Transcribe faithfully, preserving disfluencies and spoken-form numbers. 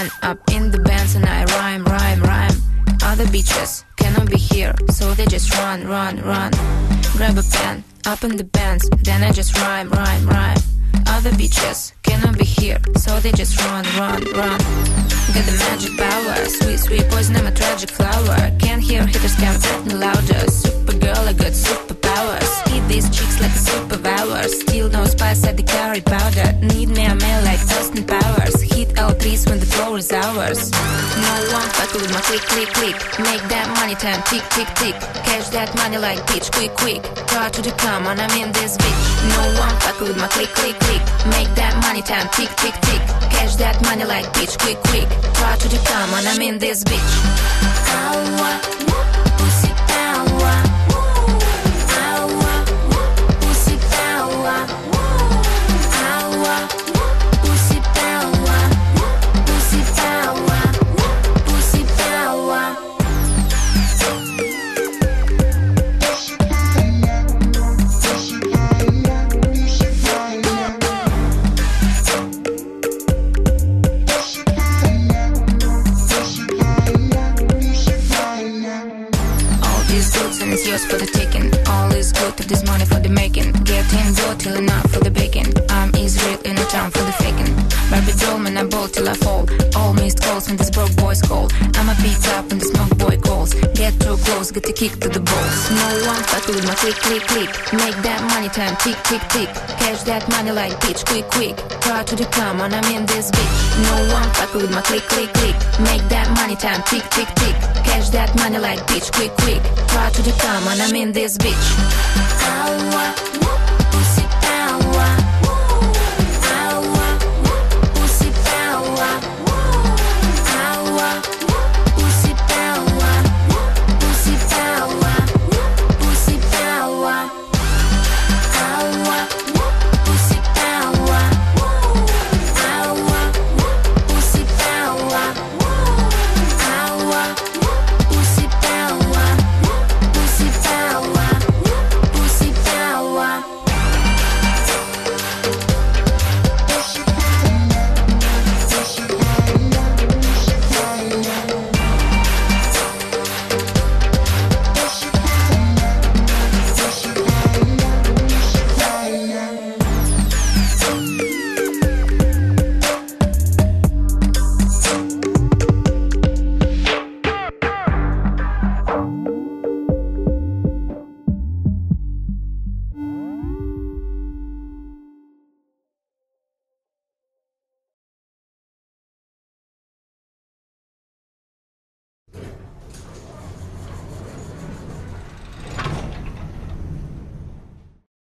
pen up in the bands and I rhyme, rhyme, rhyme. Other bitches cannot be here, so they just run, run, run. Grab a pen up in the bands, then I just rhyme, rhyme, rhyme. Other bitches cannot be here, so they just run, run, run. Got the magic power, sweet, sweet poison, I'm a tragic flower. Can't hear haters count me louder. Super girl, I got superpowers. Eat these chicks like a superpower. Still no spice at the curry powder. Need me a man like Austin Powers. Hit all threes when the floor is ours. No one fuck with my click, click, click. Make that money time tick, tick, tick. Cash that money like bitch, quick, quick. Try to the come on, I'm in this bitch. No one fuck with my click, click, click. Make that money time tick, tick, tick. Cash that money like bitch, quick, quick. Try to the come on, I'm in this bitch. Ow, pussy power. Ow, pussy power. Ow, pussy power. Pussy power. Pussy power. It's yours for the taking. All is good if there's money for the making. Get in, go till enough for the baking. I'm Israel in a town for the faking. Barbie doll, man, I ball till I fall. All missed calls when this broke boy's call. I'm a beat up when the smoke boy calls. Get too close, get a kick to the balls. No one fuck with my click, click, click. Make that money time tick, tick, tick. Cash that money like bitch, quick, quick. Try to the come on, I'm in this bitch. No one fuck with my click, click, click. Make that money time tick, tick, tick. Cash that money like bitch, quick, quick. Try to the come on, I'm in this bitch. Ow,